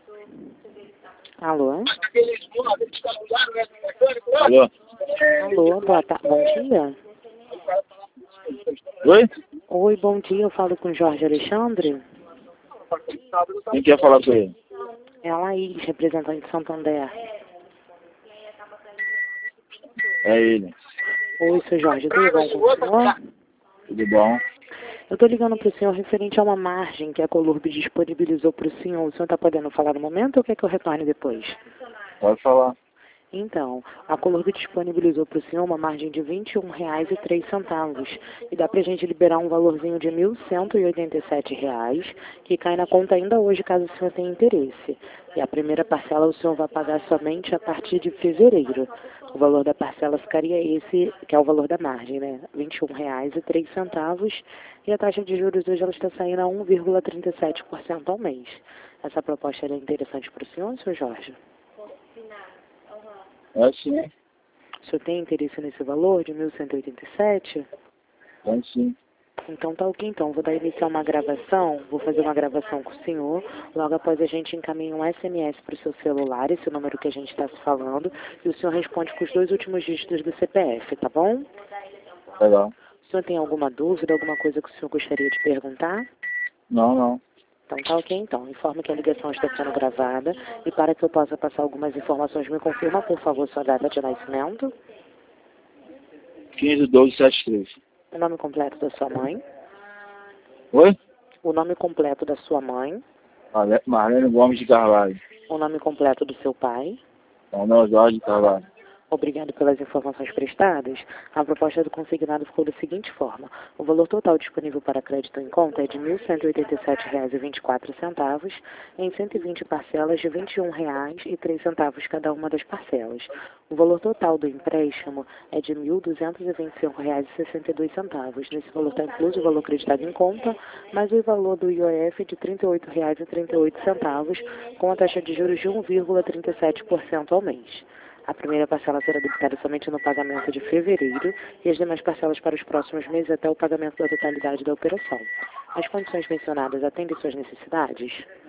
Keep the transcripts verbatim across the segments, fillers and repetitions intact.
Alô? Alô? Alô, boa tarde. Bom dia. Oi? Oi, bom dia. Eu falo com Jorge Alexandre. Quem quer falar com ele? É a Laís, representante de Santander. É ele. Oi, seu Jorge. Tudo bom com o senhor? Tudo bom? Eu estou ligando para o senhor referente a uma margem que a Colurb disponibilizou para o senhor. O senhor está podendo falar no momento ou quer que eu retorne depois? Pode falar. Então, a Colurb disponibilizou para o senhor uma margem de vinte e um reais e três centavos. E dá para a gente liberar um valorzinho de mil cento e oitenta e sete reais, que cai na conta ainda hoje, caso o senhor tenha interesse. E a primeira parcela o senhor vai pagar somente a partir de fevereiro. O valor da parcela ficaria esse, que é o valor da margem, né? vinte e um reais e três centavos. E a taxa de juros hoje ela está saindo a um vírgula trinta e sete por cento ao mês. Essa proposta é interessante para o senhor, senhor Jorge? É sim. O senhor tem interesse nesse valor de mil cento e oitenta e sete? É sim. Então tá ok, então. Vou dar iniciar uma gravação, vou fazer uma gravação com o senhor. Logo após a gente encaminha um S M S para o seu celular, esse número que a gente está se falando, e o senhor responde com os dois últimos dígitos do C P F, tá bom? Legal. O senhor tem alguma dúvida, alguma coisa que o senhor gostaria de perguntar? Não, não. Então tá ok, então. Informe que a ligação está sendo gravada e para que eu possa passar algumas informações, me confirma, por favor, sua data de nascimento, quinze, doze, setenta e três. o nome completo da sua mãe, Oi? o nome completo da sua mãe, Marle- Marlene Gomes de Carvalho. o nome completo do seu pai. Manuel Jorge de Carvalho. Obrigado pelas informações prestadas. A proposta do consignado ficou da seguinte forma. O valor total disponível para crédito em conta é de mil cento e oitenta e sete reais e vinte e quatro centavos em cento e vinte parcelas de vinte e um reais e três centavos cada uma das parcelas. O valor total do empréstimo é de mil duzentos e vinte e cinco reais e sessenta e dois centavos. Nesse valor está incluso o valor acreditado em conta, mais o valor do I O F de trinta e oito reais e trinta e oito centavos, com a taxa de juros de um vírgula trinta e sete por cento ao mês. A primeira parcela será debitada somente no pagamento de fevereiro e as demais parcelas para os próximos meses até o pagamento da totalidade da operação. As condições mencionadas atendem suas necessidades?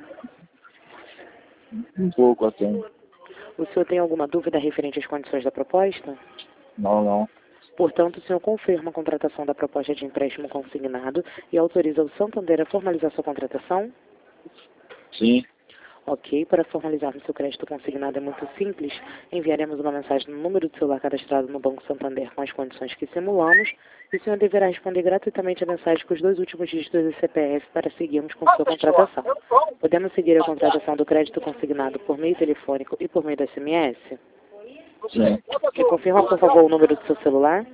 Um pouco até. O senhor tem alguma dúvida referente às condições da proposta? Não, não. Portanto, o senhor confirma a contratação da proposta de empréstimo consignado e autoriza o Santander a formalizar sua contratação? Sim. Ok, para formalizarmos seu crédito consignado é muito simples. Enviaremos uma mensagem no número do celular cadastrado no Banco Santander com as condições que simulamos e o senhor deverá responder gratuitamente a mensagem com os dois últimos dígitos do C P F para seguirmos com sua contratação. Podemos seguir a contratação do crédito consignado por meio telefônico e por meio do S M S? Sim. Me confirma, por favor, o número do seu celular?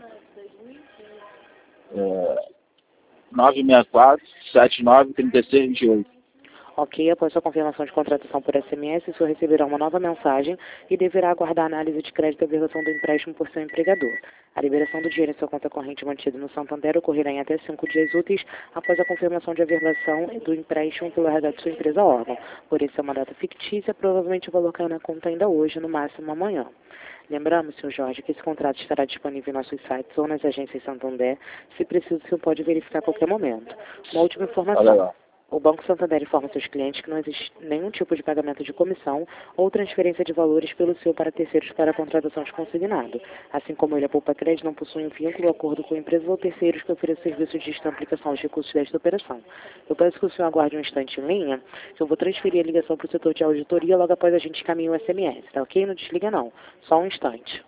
É, nove seis quatro, sete nove, três seis, vinte e oito. Ok, após sua confirmação de contratação por S M S, o senhor receberá uma nova mensagem e deverá aguardar a análise de crédito e averbação do empréstimo por seu empregador. A liberação do dinheiro em sua conta corrente mantida no Santander ocorrerá em até cinco dias úteis após a confirmação de averbação do empréstimo pelo R H de sua empresa órgão. Por isso é uma data fictícia, provavelmente o valor cai na conta ainda hoje, no máximo amanhã. Lembramos, senhor Jorge, que esse contrato estará disponível em nossos sites ou nas agências Santander. Se preciso, o senhor pode verificar a qualquer momento. Uma última Tá informação. legal. O Banco Santander informa seus clientes que não existe nenhum tipo de pagamento de comissão ou transferência de valores pelo seu para terceiros para a contratação de consignado. Assim como ele, a Poupa Crédito não possui um vínculo ou acordo com empresas ou terceiros que ofereçam serviços de aplicação aos recursos desta operação. Eu peço que o senhor aguarde um instante em linha, que eu vou transferir a ligação para o setor de auditoria logo após a gente encaminhar o S M S, tá ok? Não desliga não. Só um instante.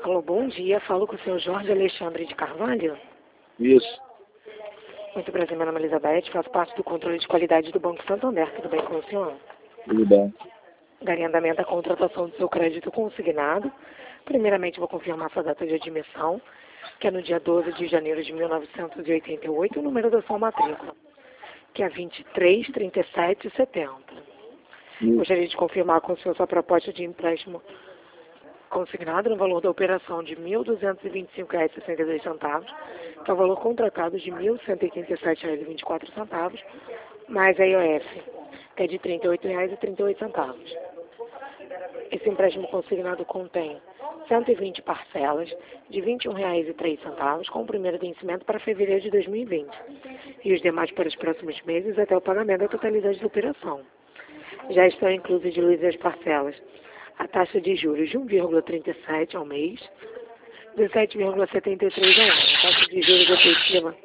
Alô, bom dia. Falo com o senhor Jorge Alexandre de Carvalho. Isso. Muito prazer, meu nome é Elizabeth. Faço parte do controle de qualidade do Banco Santander. Tudo bem com o senhor? Tudo bem. Daria andamento à contratação do seu crédito consignado. Primeiramente, vou confirmar sua data de admissão, que é no dia doze de janeiro de mil novecentos e oitenta e oito, o número da sua matrícula, que é vinte e três, trinta e sete, setenta. Isso. Gostaria de confirmar com o senhor sua proposta de empréstimo consignado no valor da operação de mil duzentos e vinte e cinco reais e sessenta e dois centavos, que é o valor contratado de mil cento e oitenta e sete reais e vinte e quatro centavos, mais a I O F, que é de trinta e oito reais e trinta e oito centavos. Esse empréstimo consignado contém cento e vinte parcelas de vinte e um reais e três centavos, com o primeiro vencimento para fevereiro de dois mil e vinte, e os demais para os próximos meses até o pagamento da totalidade da operação. Já estão inclusas de luz as parcelas a taxa de juros de um vírgula trinta e sete ao mês, dezessete vírgula setenta e três ao ano. A taxa de juros efetiva,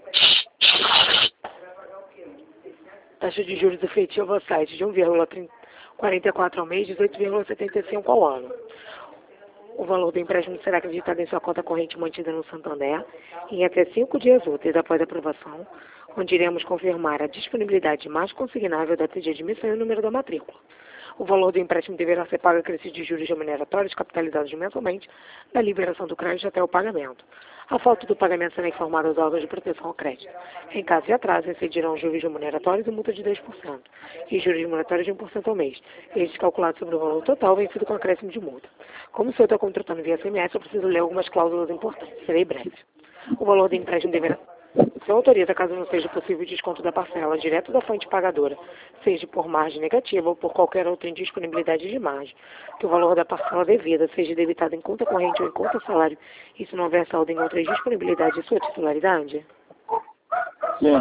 taxa de juros efetiva ao site de um vírgula quarenta e quatro ao mês, dezoito vírgula setenta e cinco ao ano. O valor do empréstimo será acreditado em sua conta corrente mantida no Santander em até cinco dias úteis após a aprovação, onde iremos confirmar a disponibilidade mais consignável da data de admissão e o número da matrícula. O valor do empréstimo deverá ser pago a crescer de juros remuneratórios capitalizados mensalmente da liberação do crédito até o pagamento. A falta do pagamento será informada aos órgãos de proteção ao crédito. Em caso de atraso, incidirão juros remuneratórios e multa de dois por cento e juros remuneratórios de um por cento ao mês, estes calculados sobre o valor total vencido com acréscimo de multa. Como o senhor está contratando via S M S, eu preciso ler algumas cláusulas importantes. Serei breve. O valor do empréstimo deverá... O senhor autoriza, caso não seja possível o desconto da parcela direto da fonte pagadora, seja por margem negativa ou por qualquer outra indisponibilidade de margem, que o valor da parcela devida seja debitado em conta corrente ou em conta salário, e se não houver saldo em outra disponibilidade de sua titularidade? Sim.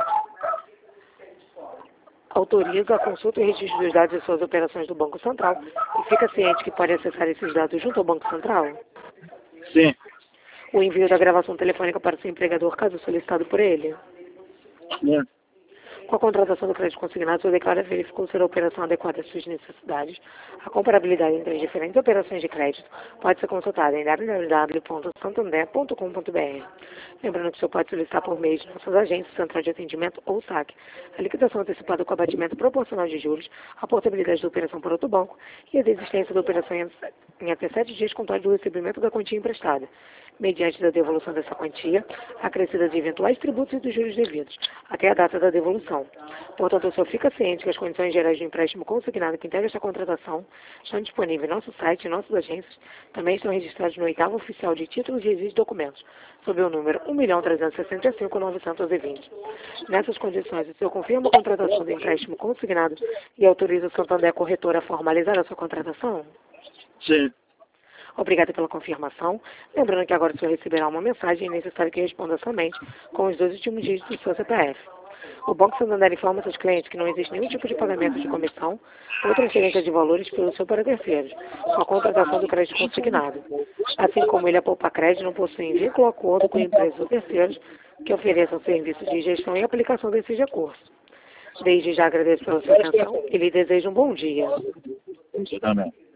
Autoriza a consulta e registro dos dados de suas operações do Banco Central e fica ciente que pode acessar esses dados junto ao Banco Central? Sim. O envio da gravação telefônica para o seu empregador, caso solicitado por ele? Sim. Com a contratação do crédito consignado, o senhor declara que verificou ser a operação adequada às suas necessidades. A comparabilidade entre as diferentes operações de crédito pode ser consultada em w w w ponto santander ponto com ponto b r. Lembrando que o senhor pode solicitar por meio de nossas agências, Central de Atendimento ou S A C, a liquidação antecipada com abatimento proporcional de juros, a portabilidade da operação por outro banco e a desistência da operação em até sete dias contado do recebimento da quantia emprestada, mediante da devolução dessa quantia, acrescida de eventuais tributos e dos juros devidos, até a data da devolução. Portanto, o senhor fica ciente que as condições gerais de empréstimo consignado que integra esta contratação estão disponíveis em nosso site e nossas agências, também estão registrados no oitavo oficial de títulos e exigos documentos, sob o número um milhão trezentos e sessenta e cinco mil novecentos e vinte. Nessas condições, o senhor confirma a contratação do empréstimo consignado e autoriza o Santander Corretora a formalizar a sua contratação? Sim. Obrigada pela confirmação. Lembrando que agora o senhor receberá uma mensagem necessária que responda somente com os dois últimos dígitos do seu C P F. O Banco Santander informa seus clientes que não existe nenhum tipo de pagamento de comissão ou transferência de valores pelo seu para terceiros, com a contratação do crédito consignado. Assim como ele, a Poupa Crédito, não possui vínculo ou acordo com empresas ou terceiros que ofereçam serviços de gestão e aplicação desses recursos. Desde já agradeço pela sua atenção e lhe desejo um bom dia. Você também.